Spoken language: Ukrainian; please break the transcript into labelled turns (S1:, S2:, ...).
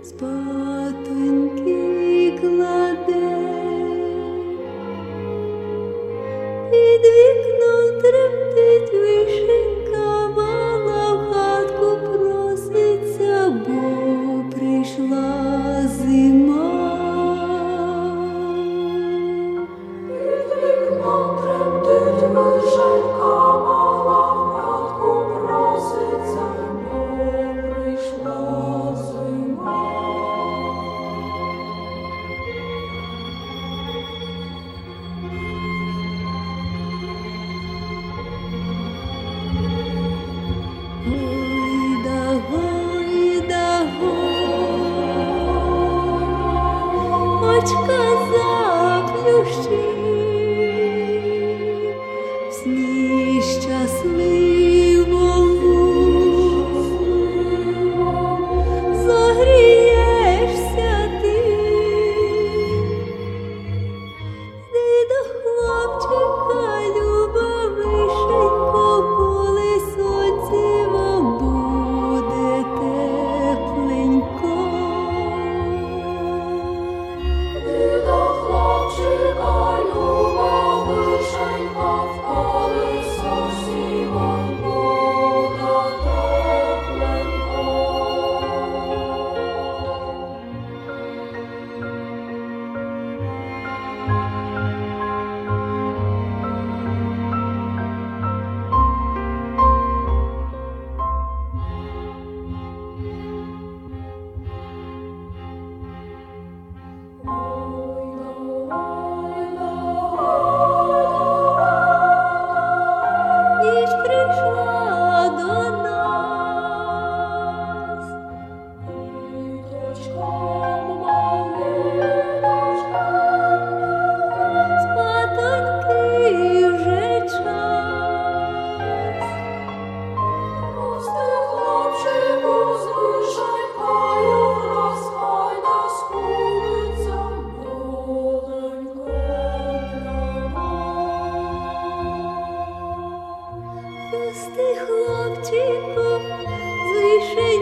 S1: спатоньки кладе, під вікном тремтить вишенька мала, в хатку проситься, бо прийшла зима.
S2: Під вікном тремтить вишенька мала, в хатку проситься, бо прийшла зима.
S1: Гойда, гойда, гой, очка заплющи, в сні щасливому загрієшся ти. Йди до хлопчика, люба вишенько, коли сонце вам буде тепленько.
S2: Ти до хлопчика, люба вишенька, в колесосі вам буде тепленько.
S1: Ніч прийшла до нас,
S2: Діточкам малиточкам,
S1: спатоньки вже час.
S2: рости хлопчику з вишенькою, враз хай нас куриця маленька для нас.
S1: Рости, хлопчику, з вишенькою